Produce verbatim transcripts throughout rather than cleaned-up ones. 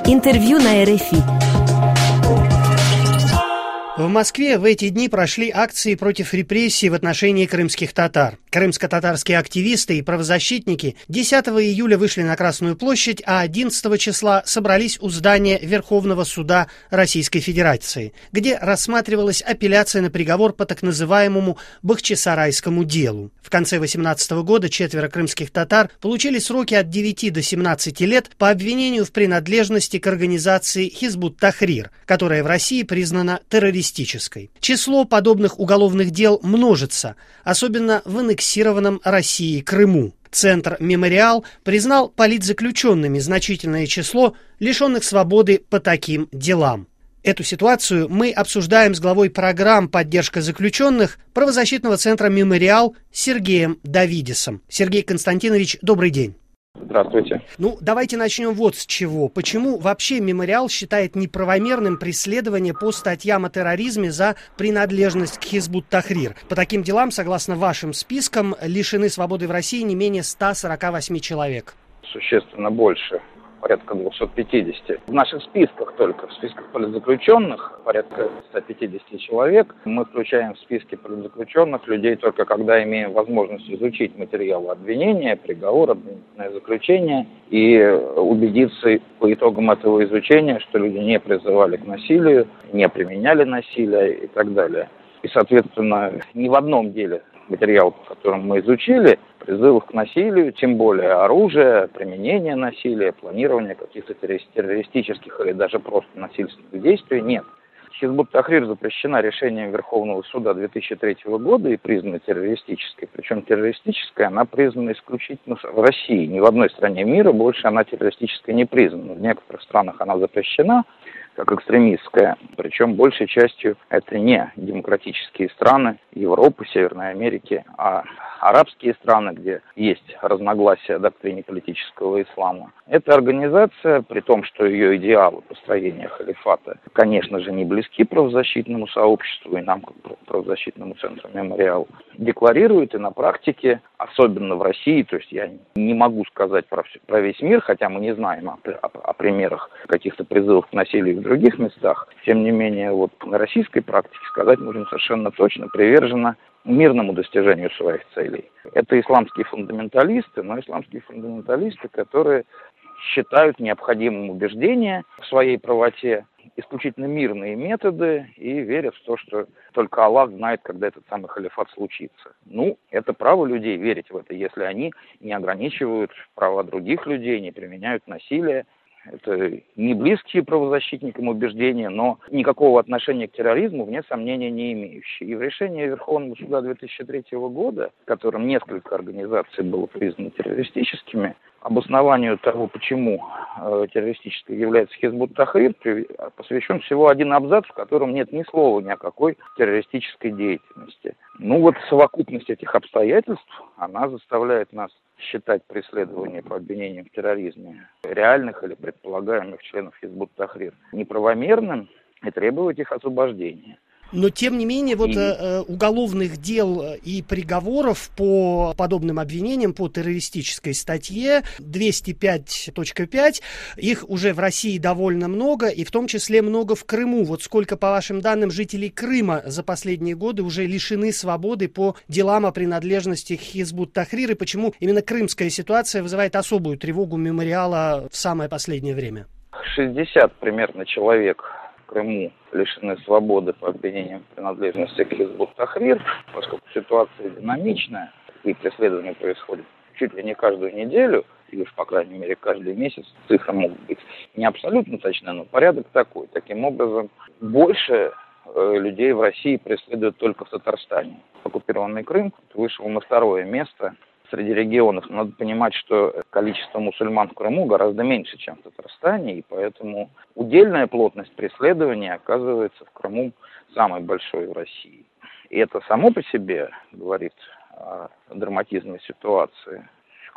Интервью на эр эф и. В Москве в эти дни прошли акции против репрессий в отношении крымских татар. Крымско-татарские активисты и правозащитники десятого июля вышли на Красную площадь, а одиннадцатого числа собрались у здания Верховного суда Российской Федерации, где рассматривалась апелляция на приговор по так называемому Бахчисарайскому делу. В конце две тысячи восемнадцатого года четверо крымских татар получили сроки от девяти до семнадцати лет по обвинению в принадлежности к организации Хизбут-Тахрир, которая в России признана террористической. Число подобных уголовных дел множится, особенно в аннексированном Россией Крыму. Центр «Мемориал» признал политзаключенными значительное число лишенных свободы по таким делам. Эту ситуацию мы обсуждаем с главой программ «Поддержка заключенных» правозащитного центра «Мемориал» Сергеем Давидисом. Сергей Константинович, добрый день. Здравствуйте. Ну, давайте начнем вот с чего. Почему вообще «Мемориал» считает неправомерным преследование по статьям о терроризме за принадлежность к Хизбут-Тахрир? По таким делам, согласно вашим спискам, лишены свободы в России не менее ста сорока восьми человек. Существенно больше. Порядка двухсот пятидесяти. В наших списках только, в списках политзаключенных, порядка ста пятидесяти человек. Мы включаем в списки политзаключенных людей только когда имеем возможность изучить материалы обвинения, приговор, обвинительное заключение и убедиться по итогам этого изучения, что люди не призывали к насилию, не применяли насилие и так далее. И, соответственно, ни в одном деле материал, по которому мы изучили, призывов к насилию, тем более оружие, применение насилия, планирование каких-то террористических или даже просто насильственных действий нет. Хизбут-Тахрир запрещена решением Верховного суда две тысячи третьего года и признана террористической. Причем террористической она признана исключительно в России. Ни в одной стране мира больше она террористической не признана. В некоторых странах она запрещена как экстремистская. Причем большей частью это не демократические страны Европы, Северной Америки, а арабские страны, где есть разногласия в доктрине политического ислама. Эта организация, при том, что ее идеалы построения халифата, конечно же, не близки правозащитному сообществу и нам, как правозащитному центру «Мемориал», декларирует и на практике, особенно в России, то есть я не могу сказать про, все, про весь мир, хотя мы не знаем о, о, о примерах каких-то призывов к насилию в других местах, тем не менее, вот на российской практике сказать можем совершенно точно, привержена мирному достижению своих целей. Это исламские фундаменталисты, но исламские фундаменталисты, которые считают необходимым убеждение в своей правоте, исключительно мирные методы и верят в то, что только Аллах знает, когда этот самый халифат случится. Ну, это право людей верить в это, если они не ограничивают права других людей, не применяют насилие. Это не близкие правозащитникам убеждения, но никакого отношения к терроризму, вне сомнения, не имеющие. И в решении Верховного суда две тысячи третьего года, в котором несколько организаций было признано террористическими, обоснованию того, почему э, террористической является Хизбут-Тахрир, посвящен всего один абзац, в котором нет ни слова ни о какой террористической деятельности. Ну вот совокупность этих обстоятельств, она заставляет нас считать преследование по обвинениям в терроризме реальных или предполагаемых членов Хизбут-Тахрир неправомерным и требовать их освобождения. Но, тем не менее, вот и... э, уголовных дел и приговоров по подобным обвинениям, по террористической статье двести пять точка пять, их уже в России довольно много, и в том числе много в Крыму. Вот сколько, по вашим данным, жителей Крыма за последние годы уже лишены свободы по делам о принадлежности к Хизбут-Тахрир, и почему именно крымская ситуация вызывает особую тревогу «Мемориала» в самое последнее время? шестьдесят примерно человек в Крыму лишены свободы по обвинениям в принадлежности к Хизбут-Тахрир, поскольку ситуация динамичная, и преследования происходят чуть ли не каждую неделю, или уж, по крайней мере, каждый месяц, цифры могут быть не абсолютно точны, но порядок такой. Таким образом, больше э, людей в России преследуют только в Татарстане. Оккупированный Крым вышел на второе место среди регионов. Надо понимать, что количество мусульман в Крыму гораздо меньше, чем в Татарстане, и поэтому удельная плотность преследования оказывается в Крыму самой большой в России. И это само по себе говорит о драматизме ситуации.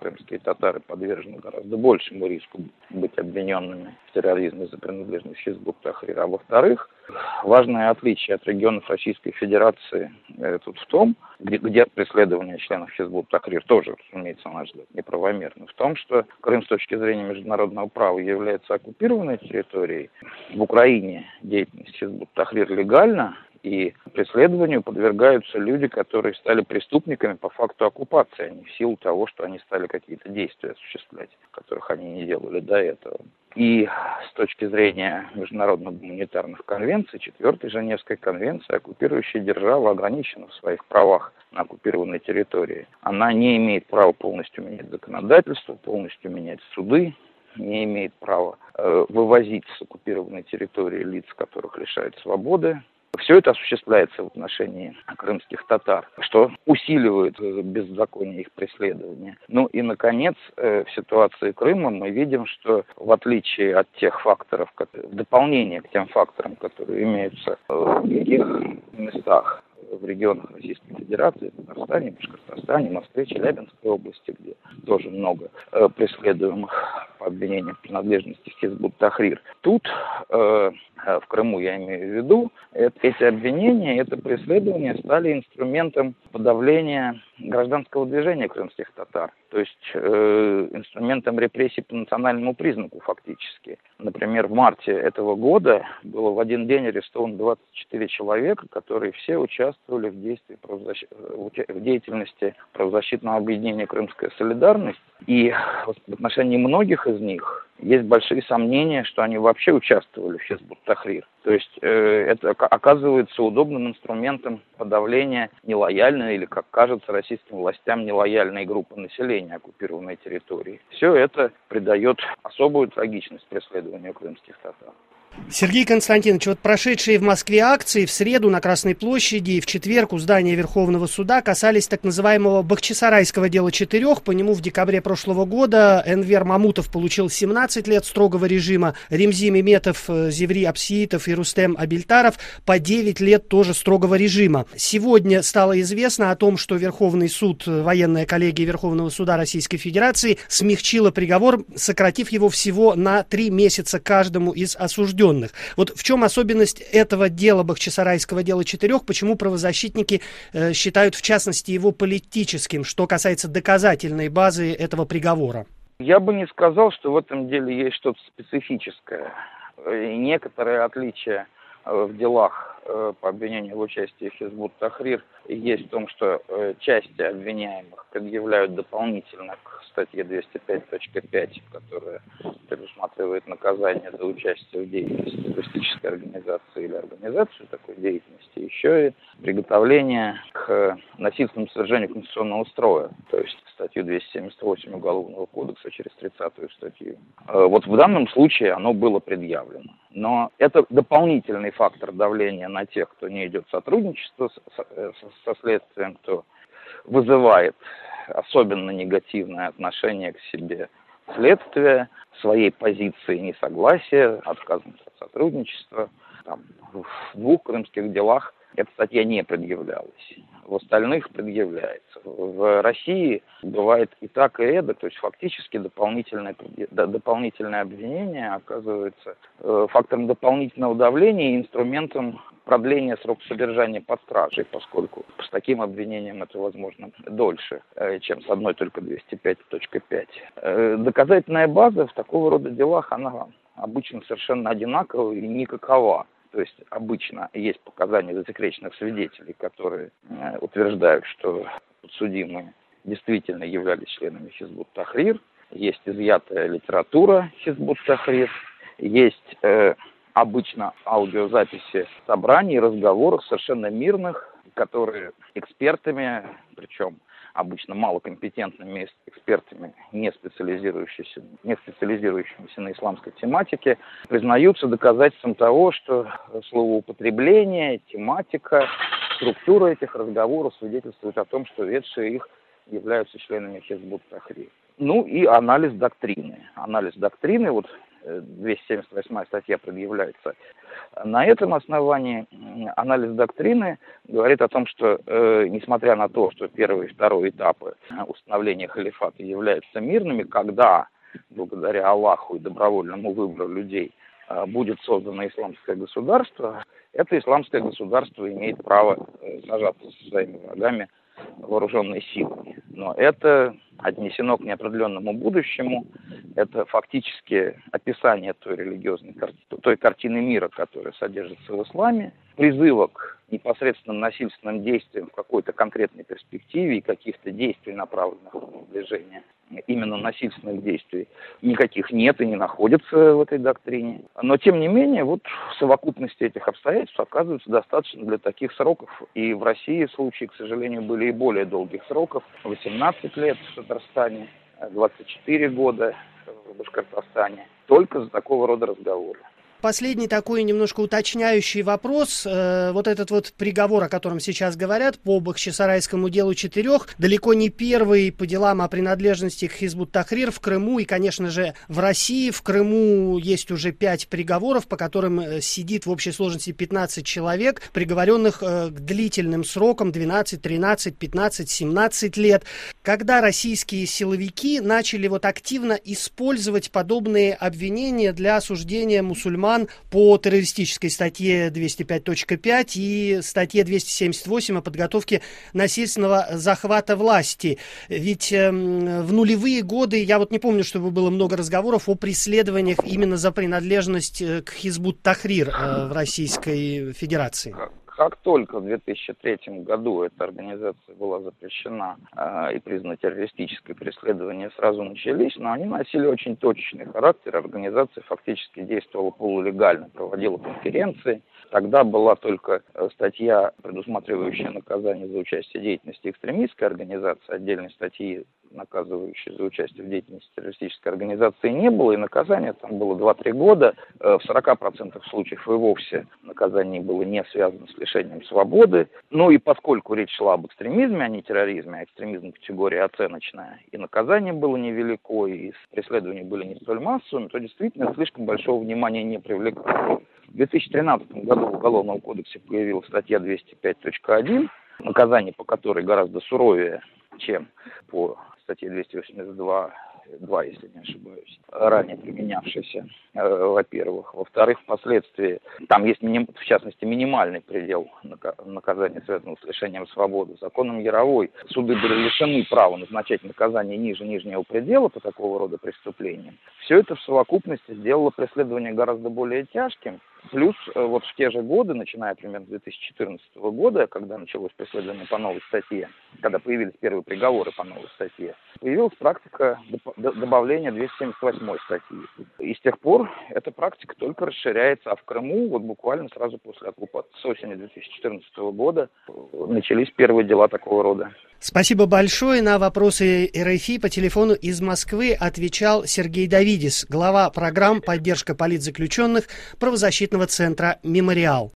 крымские татары подвержены гораздо большему риску быть обвиненными в терроризме за принадлежность к Хизбут Тахрир. А во-вторых, важное отличие от регионов Российской Федерации э, тут в том, где, где преследование членов Хизбут Тахрир тоже, разумеется, на наш взгляд, неправомерно, в том, что Крым с точки зрения международного права является оккупированной территорией. В Украине деятельность Хизбут Тахрир легальна, и преследованию подвергаются люди, которые стали преступниками по факту оккупации, а не в силу того, что они стали какие-то действия осуществлять, которых они не делали до этого. И с точки зрения международных гуманитарных конвенций, четвертой Женевской конвенции, оккупирующая держава ограничена в своих правах на оккупированной территории. Она не имеет права полностью менять законодательство, полностью менять суды, не имеет права э, вывозить с оккупированной территории лиц, которых лишают свободы. Все это осуществляется в отношении крымских татар, что усиливает беззаконие их преследования. Ну и, наконец, в ситуации Крыма мы видим, что в отличие от тех факторов, в дополнение к тем факторам, которые имеются в других местах, в регионах Российской Федерации, в Татарстане, Башкортостане, Москве, Челябинской области, где тоже много э, преследуемых по обвинениям в принадлежности к Хизбут Тахрир. Тут, э, в Крыму я имею в виду, это, эти обвинения, это преследования стали инструментом подавления гражданского движения крымских татар, то есть э, инструментом репрессий по национальному признаку фактически. Например, в марте этого года было в один день арестовано двадцать четыре человека, которые все участвовали в действии правозащ... в деятельности правозащитного объединения «Крымская солидарность». И в отношении многих из них есть большие сомнения, что они вообще участвовали в Хизбут Тахрир. То есть э, это оказывается удобным инструментом подавления нелояльной или, как кажется, российским властям нелояльной группы населения оккупированной территории. Все это придает особую трагичность преследованию крымских татар. Сергей Константинович, вот прошедшие в Москве акции в среду на Красной площади и в четверг у здания Верховного суда касались так называемого Бахчисарайского дела четырех. По нему в декабре прошлого года Энвер Мамутов получил семнадцать лет строгого режима, Ремзи Меметов, Зеври Апсиитов и Рустем Абильтаров по девять лет тоже строгого режима. Сегодня стало известно о том, что Верховный суд, военная коллегия Верховного суда Российской Федерации смягчила приговор, сократив его всего на три месяца каждому из осужденных. Вот в чем особенность этого дела, Бахчисарайского дела четырех, почему правозащитники э, считают, в частности, его политическим, что касается доказательной базы этого приговора? Я бы не сказал, что в этом деле есть что-то специфическое. Некоторые отличия в делах по обвинению в участии в Хизбут Тахрир есть в том, что части обвиняемых предъявляют дополнительно к статье двести пять точка пять, которая предусматривает наказание за участие в деятельности террористической организации или организацию такой деятельности, еще и приготовление к насильственному свержению конституционного строя, то есть статью двести семьдесят восемь Уголовного кодекса через тридцатую статью. Вот в данном случае оно было предъявлено. Но это дополнительный фактор давления на тех, кто не идет в сотрудничество со, со следствием, кто вызывает особенно негативное отношение к себе следствия, своей позиции несогласия, отказом от сотрудничества. Там, в двух крымских делах эта статья не предъявлялась. В остальных предъявляется. В России бывает и так, и эдак, то есть фактически дополнительное, дополнительное обвинение оказывается фактором дополнительного давления и инструментом продления срока содержания под стражей, поскольку с таким обвинением это возможно дольше, чем с одной только двести пять точка пять. Доказательная база в такого рода делах, она обычно совершенно одинакова и никакова. То есть обычно есть показания засекреченных свидетелей, которые э, утверждают, что подсудимые действительно являлись членами Хизбут Тахрир, есть изъятая литература Хизбут Тахрир, есть э, обычно аудиозаписи собраний, разговоров совершенно мирных, которые экспертами, причем обычно малокомпетентными экспертами, не специализирующимися, не специализирующимися на исламской тематике, признаются доказательством того, что словоупотребление, тематика, структура этих разговоров свидетельствует о том, что ведшие их являются членами Хизбут Тахрир. Ну и анализ доктрины. Анализ доктрины, вот двести семьдесят восьмая статья предъявляется. На этом основании анализ доктрины говорит о том, что, э, несмотря на то, что первый и второй этапы установления халифата являются мирными, когда, благодаря Аллаху и добровольному выбору людей, э, будет создано исламское государство, это исламское государство имеет право э, сражаться со своими врагами вооруженной силой. Но это отнесено к неопределенному будущему. Это фактически описание той религиозной картины, той картины мира, которая содержится в исламе, призыва к непосредственным насильственным действиям в какой-то конкретной перспективе и каких-то действий, направленных на движение именно насильственных действий, никаких нет и не находится в этой доктрине. Но, тем не менее, вот в совокупности этих обстоятельств оказывается достаточно для таких сроков. И в России случаи, к сожалению, были и более долгих сроков. восемнадцать лет в Татарстане, двадцать четыре года в Башкортостане. Только за такого рода разговоры. Последний такой немножко уточняющий вопрос. Э, вот этот вот приговор, о котором сейчас говорят, по бахчисарайскому делу четырех, далеко не первый по делам о принадлежности к Хизбут-Тахрир в Крыму и, конечно же, в России. В Крыму есть уже пять приговоров, по которым сидит в общей сложности пятнадцать человек, приговоренных э, к длительным срокам двенадцать, тринадцать, пятнадцать, семнадцать лет. Когда российские силовики начали вот активно использовать подобные обвинения для осуждения мусульман по террористической статье двести пять точка пять и статье двести семьдесят восемь о подготовке насильственного захвата власти. Ведь э, в нулевые годы, я вот не помню, чтобы было много разговоров о преследованиях именно за принадлежность к Хизбут-Тахрир э, в Российской Федерации. Как только в две тысячи третьем году эта организация была запрещена э, и признана террористической, преследования сразу начались, но они носили очень точечный характер. Организация фактически действовала полулегально, проводила конференции. Тогда была только статья, предусматривающая наказание за участие в деятельности экстремистской организации, отдельной статьи, наказывающей за участие в деятельности террористической организации, не было, и наказание там было два-три года. В сорока процентах случаев и вовсе наказание было не связано с лишением свободы. Ну и поскольку речь шла об экстремизме, а не терроризме, а экстремизм категория оценочная, и наказание было невелико, и преследования были не столь массовыми, то действительно слишком большого внимания не привлекало. В две тысячи тринадцатом году в Уголовном кодексе появилась статья двести пять точка один, наказание по которой гораздо суровее, чем по статье двести восемьдесят два, два, если не ошибаюсь, ранее применявшейся, э, во-первых. Во-вторых, впоследствии, там есть, миним, в частности, минимальный предел наказания, связанного с лишением свободы. Законом Яровой суды были лишены права назначать наказание ниже нижнего предела по такого рода преступлениям. Все это в совокупности сделало преследование гораздо более тяжким. Плюс вот в те же годы, начиная примерно с две тысячи четырнадцатого года, когда началось преследование по новой статье, когда появились первые приговоры по новой статье, появилась практика добавления двести семьдесят восьмой статьи. И с тех пор эта практика только расширяется. А в Крыму вот буквально сразу после оккупации, с осени две тысячи четырнадцатого года, начались первые дела такого рода. Спасибо большое. На вопросы эр эф и по телефону из Москвы отвечал Сергей Давидис, глава программ «Поддержка политзаключенных» правозащитного центра «Мемориал».